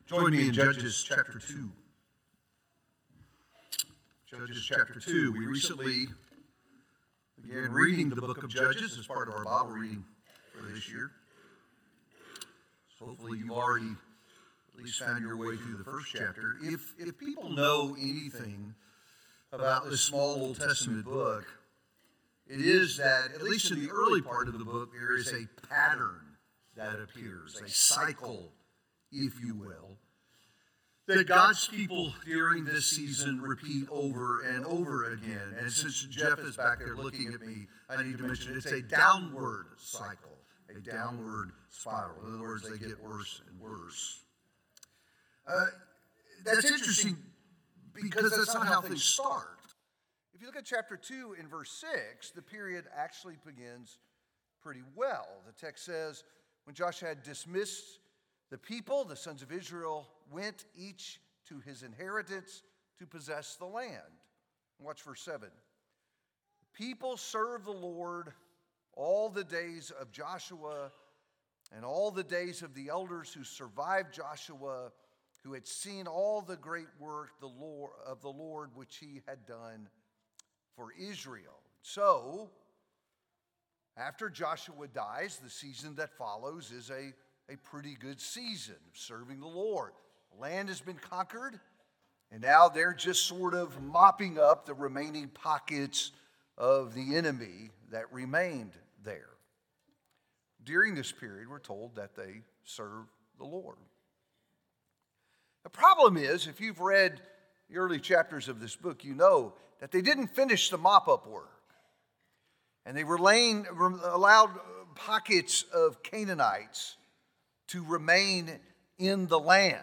Join me in Judges chapter 2. Judges chapter 2. We recently began reading the book of Judges as part of our Bible reading for this year. So hopefully you've already at least found your way through the first chapter. If people know anything about this small Old Testament book, it is that, at least in the early part of the book, there is a pattern that appears, a cycle, if you will, that God's people during this season repeat over and over again. And since Jeff is back there looking at me, I need to mention it's a downward cycle, a downward spiral. In other words, they get worse and worse. That's interesting because that's not how things start. If you look at chapter 2 in verse 6, the period actually begins pretty well. The text says, when Joshua had dismissed the people, the sons of Israel went each to his inheritance to possess the land. Watch verse 7. The people served the Lord all the days of Joshua and all the days of the elders who survived Joshua, who had seen all the great work of the Lord which he had done for Israel. So, after Joshua dies, the season that follows is a pretty good season of serving the Lord. The land has been conquered, and now they're just sort of mopping up the remaining pockets of the enemy that remained there. During this period, we're told that they serve the Lord. The problem is, if you've read the early chapters of this book, you know that they didn't finish the mop-up work. And they allowed pockets of Canaanites to remain in the land,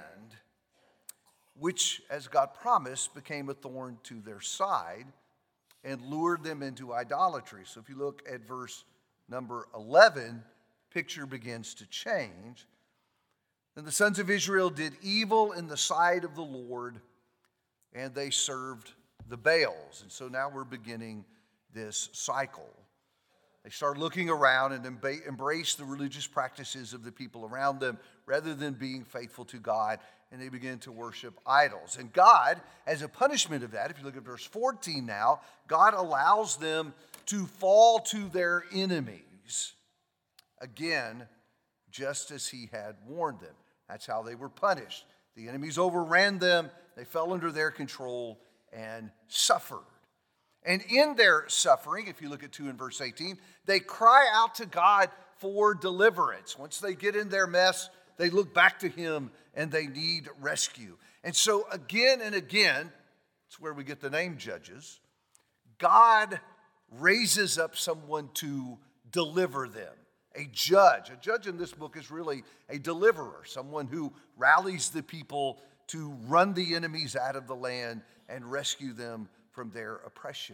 which, as God promised, became a thorn to their side and lured them into idolatry. So if you look at verse number 11, picture begins to change. Then the sons of Israel did evil in the sight of the Lord, and they served the Baals. And so now we're beginning this cycle. They start looking around and embrace the religious practices of the people around them rather than being faithful to God, and they begin to worship idols. And God, as a punishment of that, if you look at verse 14 now, God allows them to fall to their enemies, again, just as he had warned them. That's how they were punished. The enemies overran them, they fell under their control and suffered. And in their suffering, if you look at 2 and verse 18, they cry out to God for deliverance. Once they get in their mess, they look back to him and they need rescue. And so again and again, it's where we get the name Judges, God raises up someone to deliver them. A judge. A judge in this book is really a deliverer, someone who rallies the people to run the enemies out of the land and rescue them from their oppression.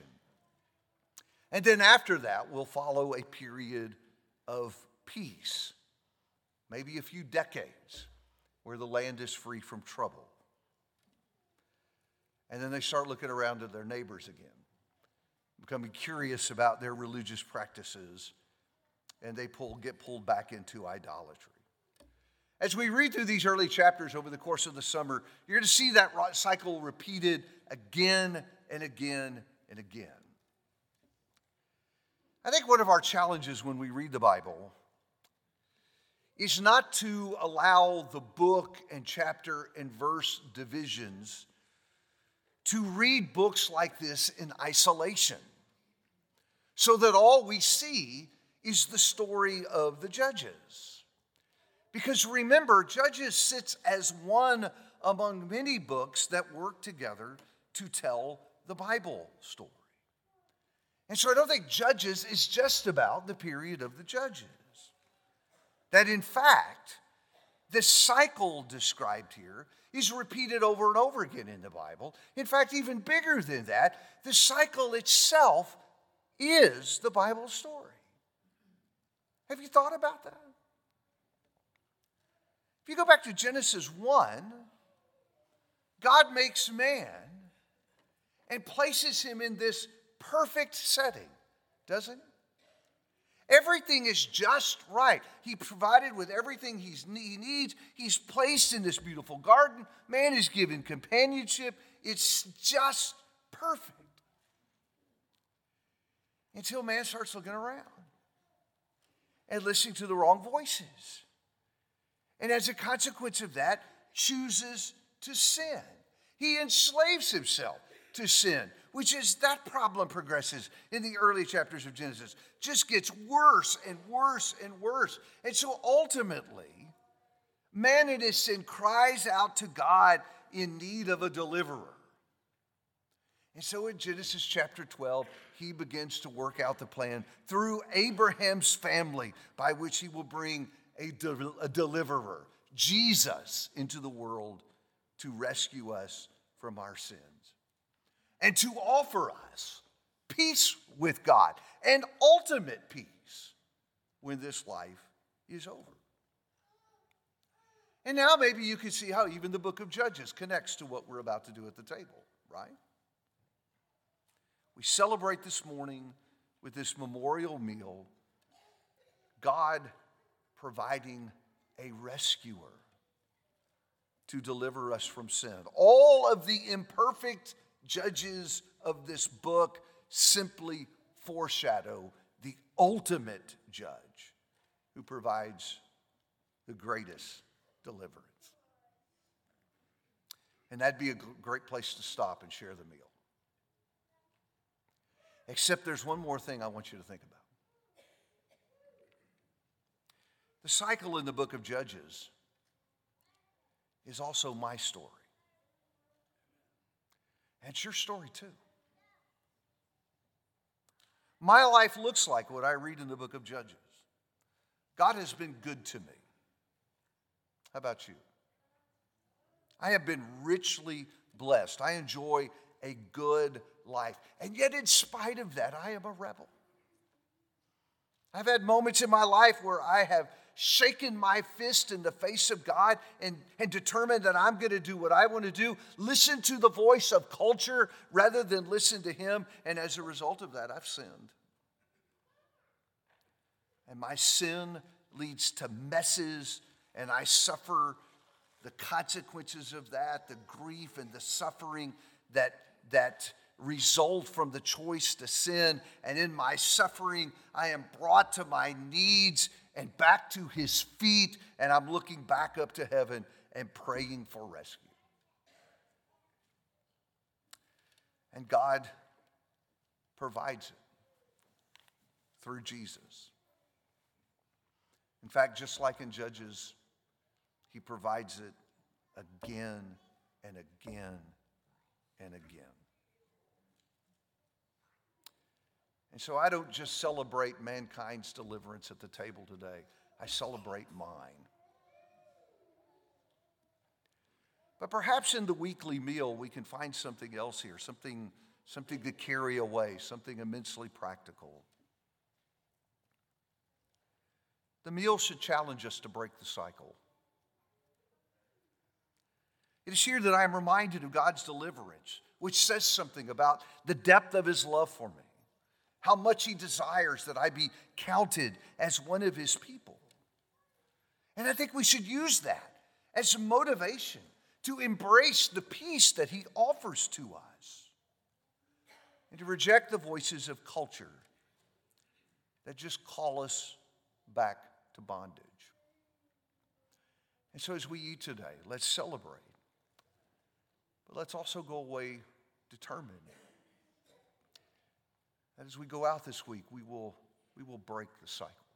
And then after that will follow a period of peace, maybe a few decades, where the land is free from trouble. And then they start looking around at their neighbors again, becoming curious about their religious practices, and they get pulled back into idolatry. As we read through these early chapters over the course of the summer, you're going to see that cycle repeated again and again and again. I think one of our challenges when we read the Bible is not to allow the book and chapter and verse divisions to read books like this in isolation, so that all we see is the story of the Judges. Because remember, Judges sits as one among many books that work together to tell the Bible story. And so I don't think Judges is just about the period of the Judges. That in fact, this cycle described here is repeated over and over again in the Bible. In fact, even bigger than that, the cycle itself is the Bible story. Have you thought about that? If you go back to Genesis 1, God makes man and places him in this perfect setting, doesn't he? Everything is just right. He provided with everything he needs. He's placed in this beautiful garden. Man is given companionship. It's just perfect. Until man starts looking around and listening to the wrong voices. And as a consequence of that, chooses to sin. He enslaves himself to sin, which is, that problem progresses in the early chapters of Genesis. Just gets worse and worse and worse. And so ultimately, man in his sin cries out to God in need of a deliverer. And so in Genesis chapter 12, he begins to work out the plan through Abraham's family by which he will bring a deliverer, Jesus, into the world to rescue us from our sins and to offer us peace with God and ultimate peace when this life is over. And now maybe you can see how even the book of Judges connects to what we're about to do at the table, right? We celebrate this morning with this memorial meal, God providing a rescuer to deliver us from sin. All of the imperfect judges of this book simply foreshadow the ultimate judge who provides the greatest deliverance. And that'd be a great place to stop and share the meal. Except there's one more thing I want you to think about. The cycle in the book of Judges is also my story. And it's your story too. My life looks like what I read in the book of Judges. God has been good to me. How about you? I have been richly blessed. I enjoy a good life. And yet in spite of that, I am a rebel. I've had moments in my life where I have shaken my fist in the face of God and determined that I'm going to do what I want to do, listen to the voice of culture rather than listen to Him. And as a result of that, I've sinned. And my sin leads to messes, and I suffer the consequences of that, the grief and the suffering that result from the choice to sin. And in my suffering, I am brought to my knees and back to His feet, and I'm looking back up to heaven and praying for rescue. And God provides it through Jesus. In fact, just like in Judges, He provides it again and again and again. And so I don't just celebrate mankind's deliverance at the table today. I celebrate mine. But perhaps in the weekly meal, we can find something else here, something to carry away, something immensely practical. The meal should challenge us to break the cycle. It is here that I am reminded of God's deliverance, which says something about the depth of His love for me, how much He desires that I be counted as one of His people. And I think we should use that as a motivation to embrace the peace that He offers to us and to reject the voices of culture that just call us back to bondage. And so as we eat today, let's celebrate. But let's also go away determined that as we go out this week, we will break the cycle.